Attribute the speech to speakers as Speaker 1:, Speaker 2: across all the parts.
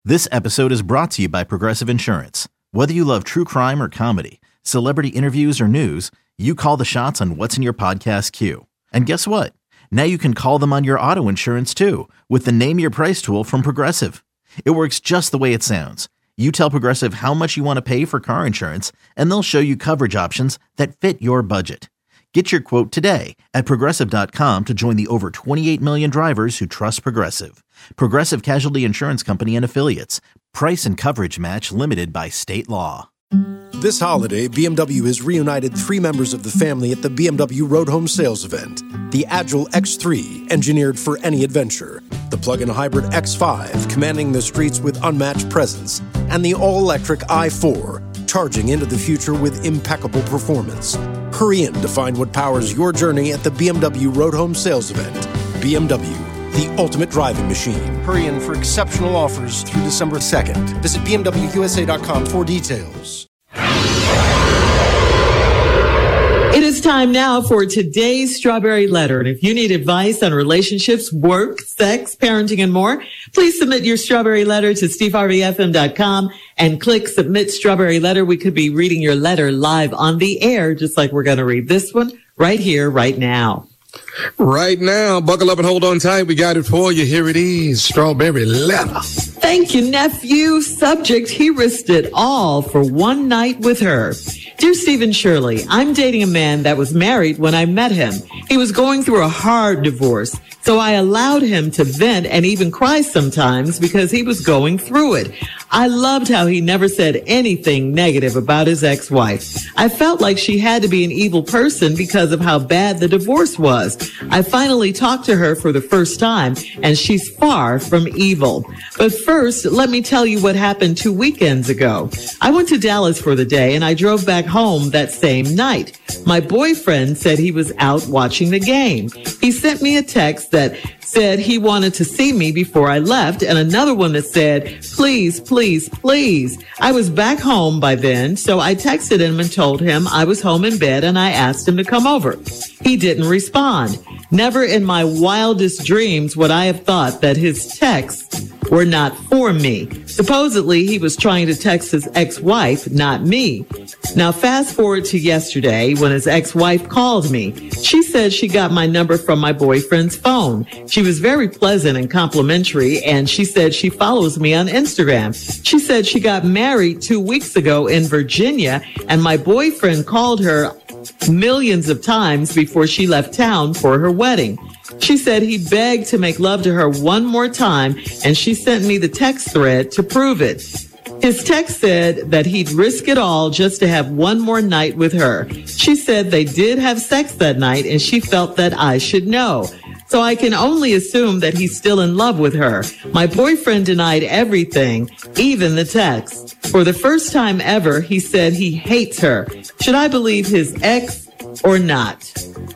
Speaker 1: This episode is brought to you by Progressive Insurance. Whether you love true crime or comedy, celebrity interviews or news, you call the shots on what's in your podcast queue. And guess what? Now you can call them on your auto insurance too with the Name Your Price tool from Progressive. It works just the way it sounds. You tell Progressive how much you want to pay for car insurance, and they'll show you coverage options that fit your budget. Get your quote today at Progressive.com to join the over 28 million drivers who trust Progressive. Progressive Casualty Insurance Company and Affiliates. Price and coverage match limited by state law.
Speaker 2: This holiday, BMW has reunited 3 members of the family at the BMW Road Home Sales Event. The Agile X3, engineered for any adventure. The plug-in hybrid X5, commanding the streets with unmatched presence. And the all-electric i4, charging into the future with impeccable performance. Hurry in to find what powers your journey at the BMW Road Home Sales Event. BMW, the ultimate driving machine. Hurry in for exceptional offers through December 2nd. Visit BMWUSA.com for details.
Speaker 3: It is time now for today's Strawberry Letter. And if you need advice on relationships, work, sex, parenting, and more, please submit your Strawberry Letter to SteveHarveyFM.com and click Submit Strawberry Letter. We could be reading your letter live on the air, just like we're going to read this one right here, right now.
Speaker 4: Right now, buckle up and hold on tight. We got it for you. Here it is, Strawberry Letter.
Speaker 3: Thank you, nephew. Subject, he risked it all for one night with her. Dear Stephen Shirley, I'm dating a man that was married when I met him. He was going through a hard divorce, so I allowed him to vent and even cry sometimes because he was going through it. I loved how he never said anything negative about his ex-wife. I felt like she had to be an evil person because of how bad the divorce was. I finally talked to her for the first time, and she's far from evil. But first, let me tell you what happened 2 weekends ago. I went to Dallas for the day, and I drove back home that same night. My boyfriend said he was out watching the game. He sent me a text that said he wanted to see me before I left, and another one that said, please, please, please. I was back home by then, so I texted him and told him I was home in bed, and I asked him to come over. He didn't respond. Never in my wildest dreams would I have thought that his texts were not for me. Supposedly, he was trying to text his ex-wife, not me. Now, fast forward to yesterday when his ex-wife called me. She said she got my number from my boyfriend's phone. She was very pleasant and complimentary, and she said she follows me on Instagram. She said she got married 2 weeks ago in Virginia, and my boyfriend called her millions of times before she left town for her wedding. She said he begged to make love to her one more time, and she sent me the text thread to prove it. His text said that he'd risk it all just to have one more night with her. She said they did have sex that night, and she felt that I should know. So I can only assume that he's still in love with her. My boyfriend denied everything, even the text. For the first time ever, he said he hates her. Should I believe his ex or not?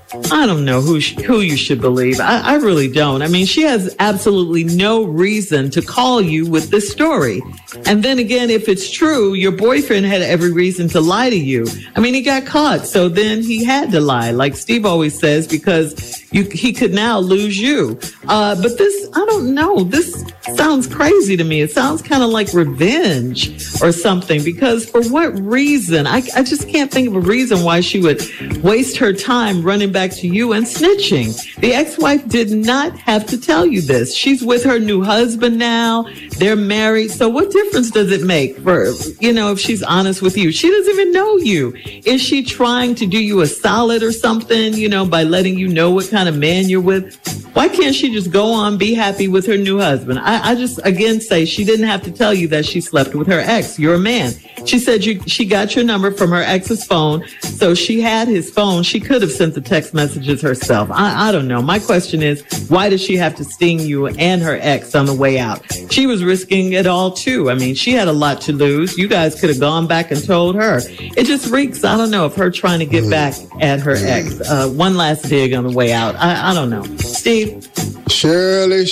Speaker 3: I don't know who you should believe. I really don't. I mean, she has absolutely no reason to call you with this story. And then again, if it's true, your boyfriend had every reason to lie to you. I mean, he got caught, so then he had to lie, like Steve always says, because he could now lose you. But this, I don't know. This sounds crazy to me. It sounds kind of like revenge or something, because for what reason? I just can't think of a reason why she would waste her time running back to you and snitching. The ex-wife did not have to tell you this. She's with her new husband now. They're married. So what difference does it make for, if she's honest with you? She doesn't even know you. Is she trying to do you a solid or something, by letting you know what kind of man you're with? Why can't she just go on, be happy with her new husband? I just, again, say she didn't have to tell you that she slept with her ex. You're a man. She said she got your number from her ex's phone, so she had his phone. She could have sent the text messages herself. I don't know. My question is, why does she have to sting you and her ex on the way out? She was risking it all, too. I mean, she had a lot to lose. You guys could have gone back and told her. It just reeks, I don't know, of her trying to get back at her ex. One last dig on the way out. I don't know. Steve?
Speaker 4: Shirley.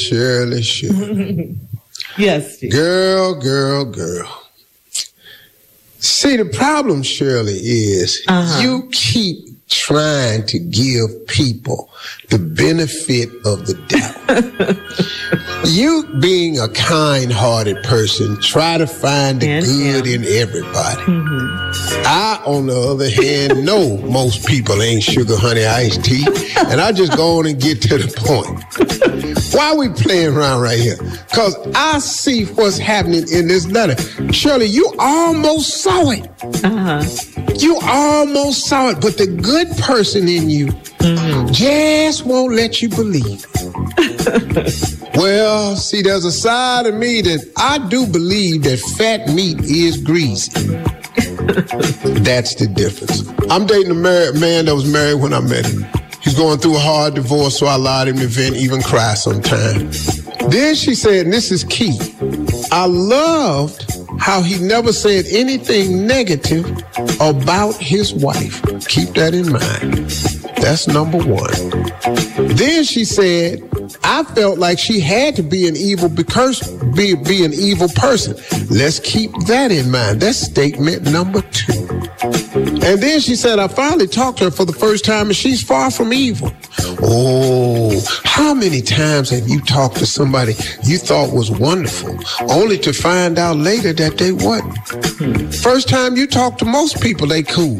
Speaker 3: Yes, Steve.
Speaker 4: Girl. See, the problem, Shirley, is you keep
Speaker 5: trying to give people the benefit of the doubt. You being a kind-hearted person, try to find the good in everybody. I, on the other hand, know most people ain't sugar honey iced tea, and I just go on and get to the point. Why are we playing around right here? Because I see what's happening in this letter. Shirley, you almost saw it. You almost saw it, but the good person in you just won't let you believe it. Well, see, there's a side of me that I do believe that fat meat is greasy. That's the difference. I'm dating a man that was married when I met him. He's going through a hard divorce, so I allowed him to vent, even cry sometimes. Then she said, and this is key, I loved how he never said anything negative about his wife. Keep that in mind. That's number one. Then she said, I felt like she had to be an evil be an evil person. Let's keep that in mind. That's statement number 2. And then she said, I finally talked to her for the first time and she's far from evil. Oh, how many times have you talked to somebody you thought was wonderful, only to find out later that they wasn't? First time you talk to most people, they cool.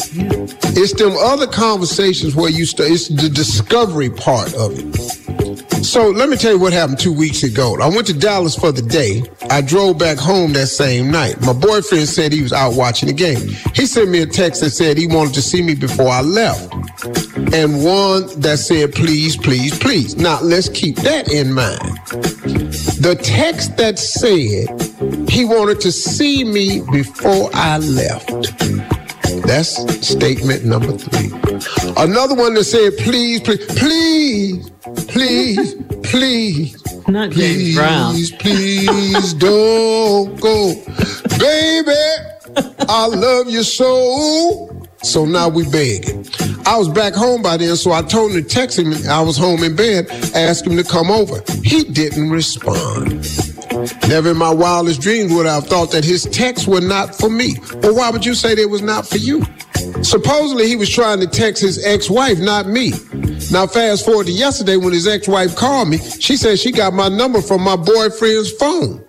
Speaker 5: It's them other conversations where you it's the discovery part of it. So let me tell you what happened 2 weeks ago. I went to Dallas for the day. I drove back home that same night. My boyfriend said he was out watching the game. He sent me a text that said he wanted to see me before I left. And one that said, please, please, please. Now, let's keep that in mind. The text that said he wanted to see me before I left. That's statement number 3. Another one that said, please, please, please, please, please.
Speaker 3: Not James Brown.
Speaker 5: Please, please don't go. Baby, I love you so. So now we begging. I was back home by then, so I told him to text him. I was home in bed, asked him to come over. He didn't respond. Never in my wildest dreams would I have thought that his texts were not for me. Well, why would you say they was not for you? Supposedly he was trying to text his ex-wife, not me. Now fast forward to yesterday when his ex-wife called me. She said she got my number from my boyfriend's phone.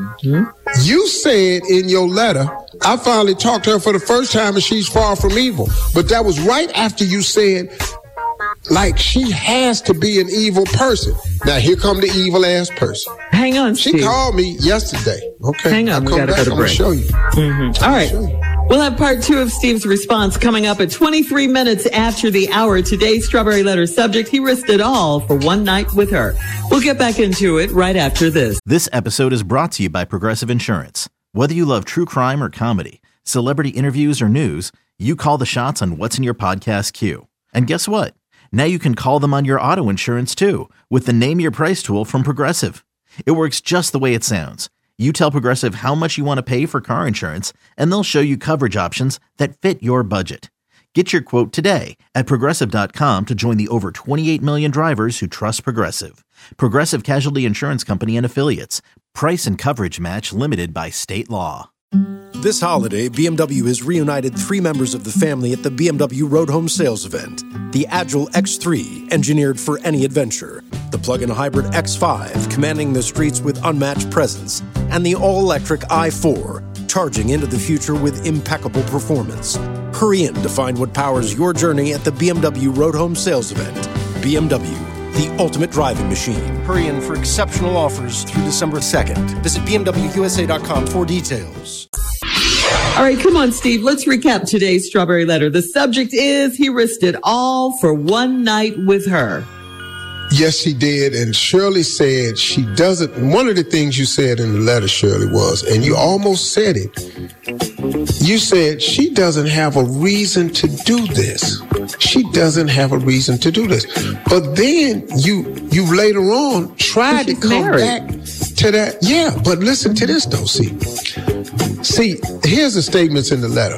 Speaker 5: You said in your letter, I finally talked to her for the first time and she's far from evil. But that was right after you said, like, she has to be an evil person. Now here come the evil ass person.
Speaker 3: Hang on,
Speaker 5: She
Speaker 3: Steve.
Speaker 5: called me yesterday. Okay.
Speaker 3: Hang on, we gotta go to break.
Speaker 5: I'm gonna show you.
Speaker 3: All right. We'll have part 2 of Steve's response coming up at 23 minutes after the hour. Today's Strawberry Letter subject, he risked it all for one night with her. We'll get back into it right after this.
Speaker 1: This episode is brought to you by Progressive Insurance. Whether you love true crime or comedy, celebrity interviews or news, you call the shots on what's in your podcast queue. And guess what? Now you can call them on your auto insurance too with the Name Your Price tool from Progressive. It works just the way it sounds. You tell Progressive how much you want to pay for car insurance, and they'll show you coverage options that fit your budget. Get your quote today at Progressive.com to join the over 28 million drivers who trust Progressive. Progressive Casualty Insurance Company and Affiliates. Price and coverage match limited by state law.
Speaker 2: This holiday, BMW has reunited 3 members of the family at the BMW Road Home Sales Event. The Agile X3, engineered for any adventure. The plug-in hybrid X5, commanding the streets with unmatched presence. And the all-electric i4, charging into the future with impeccable performance. Hurry in to find what powers your journey at the BMW Road Home Sales Event. BMW, the ultimate driving machine. Hurry in for exceptional offers through December 2nd. Visit BMWUSA.com for details.
Speaker 3: All right, come on, Steve. Let's recap today's Strawberry Letter. The subject is, he risked it all for one night with her.
Speaker 5: Yes, he did. And Shirley said she doesn't. One of the things you said in the letter, Shirley, was, and you almost said it, you said she doesn't have a reason to do this. She doesn't have a reason to do this. But then you later on tried to come back to that. Yeah, but listen to this, though, See, here's the statements in the letter.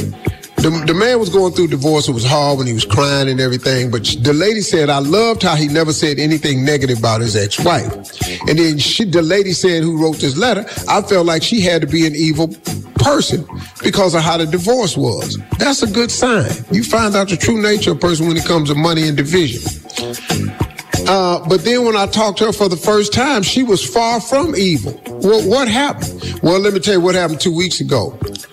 Speaker 5: The man was going through divorce. It was hard when he was crying and everything. But the lady said, I loved how he never said anything negative about his ex-wife. And then the lady said, who wrote this letter, I felt like she had to be an evil person because of how the divorce was. That's a good sign. You find out the true nature of a person when it comes to money and division. But then when I talked to her for the first time, she was far from evil. Well, what happened? Well, let me tell you what happened 2 weeks ago.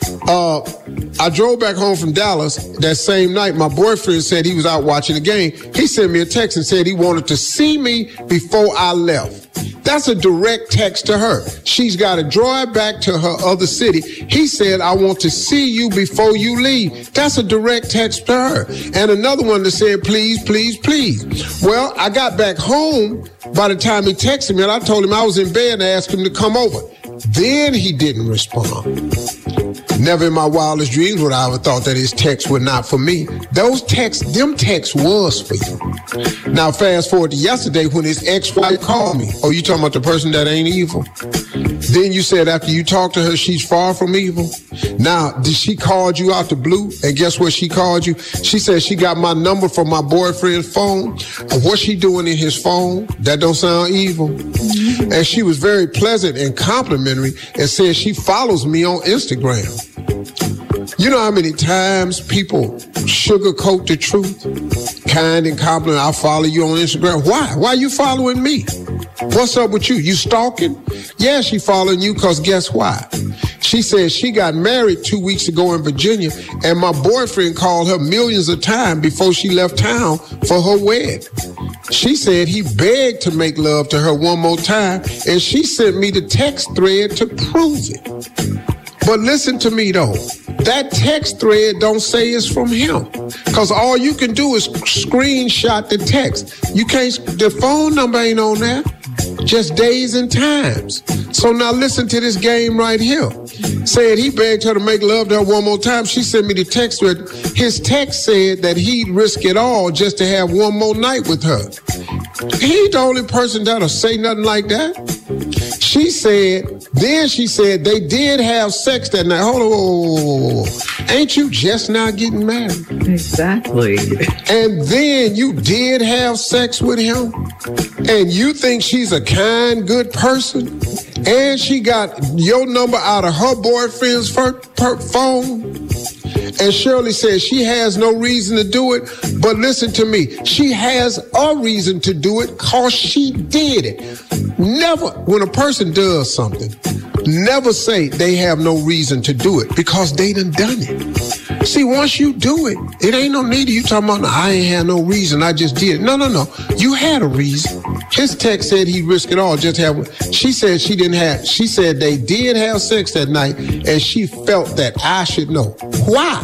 Speaker 5: I drove back home from Dallas that same night. My boyfriend said he was out watching the game. He sent me a text and said he wanted to see me before I left. That's a direct text to her. She's got to drive back to her other city. He said, I want to see you before you leave. That's a direct text to her. And another one that said, please, please, please. Well, I got back home by the time he texted me, and I told him I was in bed and asked him to come over. Then he didn't respond. Never in my wildest dreams would I ever thought that his text were not for me. Them texts was for you. Now, fast forward to yesterday when his ex-wife called me. Oh, you talking about the person that ain't evil? Then you said after you talked to her, she's far from evil. Now, did she call you out the blue? And guess what she called you? She said she got my number from my boyfriend's phone. What's she doing in his phone? That don't sound evil. And she was very pleasant and complimentary and said she follows me on Instagram. You know how many times people sugarcoat the truth? Kind and complimentary. I follow you on Instagram. Why? Why are you following me? What's up with you? You stalking? Yeah, she following you because guess why? She said she got married 2 weeks ago in Virginia, and my boyfriend called her millions of times before she left town for her wedding. She said he begged to make love to her one more time, and she sent me the text thread to prove it. But listen to me, though. That text thread don't say it's from him. Because all you can do is screenshot the text. You can't, the phone number ain't on there. Just days and times. So now listen to this game right here. Said he begged her to make love to her one more time. She sent me the text thread. His text said that he'd risk it all just to have one more night with her. He ain't the only person that'll say nothing like that. She said they did have sex that night. Hold on. Ain't you just now getting married?
Speaker 3: Exactly.
Speaker 5: And then you did have sex with him? And you think she's a kind, good person? And she got your number out of her boyfriend's phone? And Shirley says she has no reason to do it, but listen to me. She has a reason to do it because she did it. Never, when a person does something, never say they have no reason to do it because they done it. See, once you do it, it ain't no need of you talking about, I ain't had no reason, I just did it. No. You had a reason. His text said he risked it all, just have. She said she said they did have sex that night, and she felt that I should know. Why?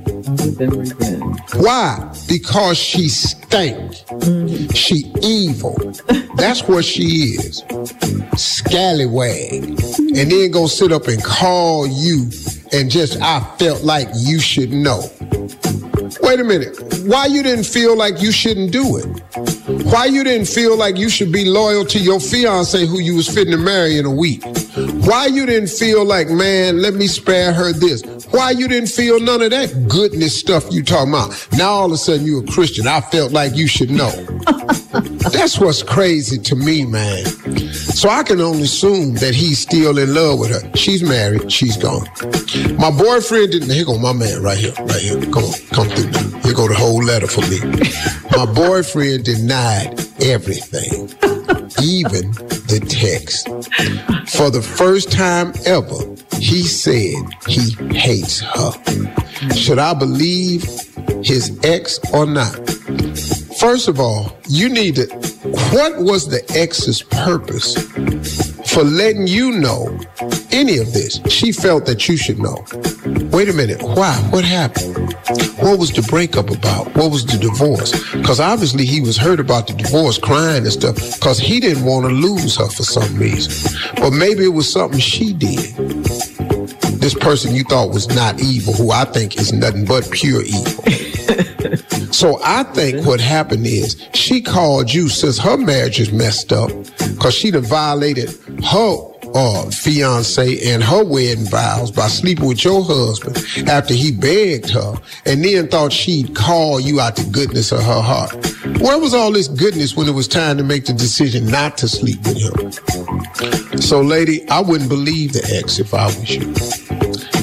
Speaker 5: Why? Because she stank. She evil. That's what she is. Scallywag. And then go sit up and call you and just, I felt like you should know. Wait a minute. Why you didn't feel like you shouldn't do it? Why you didn't feel like you should be loyal to your fiance who you was fitting to marry in a week? Why you didn't feel like, man, let me spare her this? Why you didn't feel none of that goodness stuff you talking about? Now all of a sudden you a Christian. I felt like you should know. That's what's crazy to me, man. So I can only assume that he's still in love with her. She's married. She's gone. My boyfriend didn't. Here go my man right here. Come through now. Here go the whole letter for me. My boyfriend denied everything, even the text. For the first time ever, he said he hates her. Should I believe his ex or not? First of all, you need to, what was the ex's purpose for letting you know any of this? She felt that you should know. Wait a minute, why? What happened? What was the breakup about? What was the divorce? Because obviously he was hurt about the divorce, crying and stuff, because he didn't want to lose her for some reason. But maybe it was something she did. This person you thought was not evil, who I think is nothing but pure evil. So I think what happened is she called you since her marriage is messed up because she done violated her fiance and her wedding vows by sleeping with your husband after he begged her, and then thought she'd call you out the goodness of her heart. Where was all this goodness when it was time to make the decision not to sleep with him? So lady, I wouldn't believe the ex if I was you.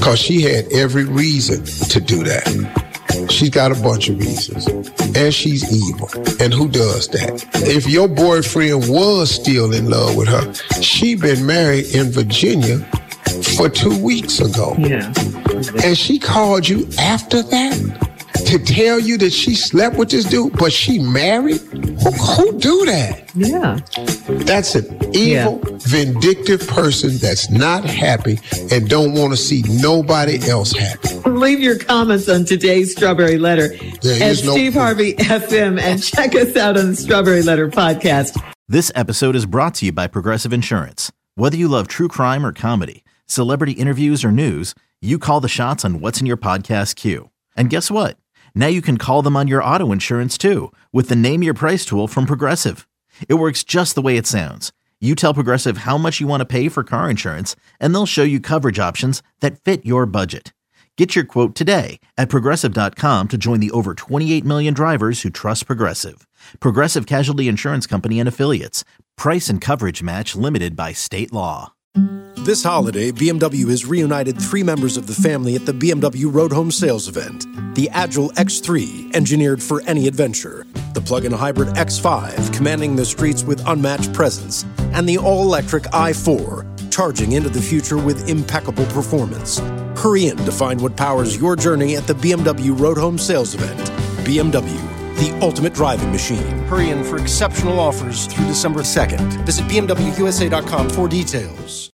Speaker 5: because she had every reason to do that. She's got a bunch of reasons. And she's evil. And who does that? If your boyfriend was still in love with her, she been married in Virginia for 2 weeks ago.
Speaker 3: Yeah.
Speaker 5: And she called you after that to tell you that she slept with this dude, but she married? Who do that?
Speaker 3: Yeah.
Speaker 5: That's an evil, vindictive person that's not happy and don't want to see nobody else happy.
Speaker 3: Leave your comments on today's Strawberry Letter at Steve Harvey FM and check us out on the Strawberry Letter podcast.
Speaker 1: This episode is brought to you by Progressive Insurance. Whether you love true crime or comedy, celebrity interviews or news, you call the shots on what's in your podcast queue. And guess what? Now you can call them on your auto insurance too with the Name Your Price tool from Progressive. It works just the way it sounds. You tell Progressive how much you want to pay for car insurance, and they'll show you coverage options that fit your budget. Get your quote today at Progressive.com to join the over 28 million drivers who trust Progressive. Progressive Casualty Insurance Company and Affiliates. Price and coverage match limited by state law.
Speaker 2: This holiday, BMW has reunited 3 members of the family at the BMW Roadhome Sales Event. The Agile X3, engineered for any adventure. The plug-in hybrid X5, commanding the streets with unmatched presence. And the all-electric i4, charging into the future with impeccable performance. Hurry in to find what powers your journey at the BMW Roadhome Sales Event. BMW, the ultimate driving machine. Hurry in for exceptional offers through December 2nd. Visit BMWUSA.com for details.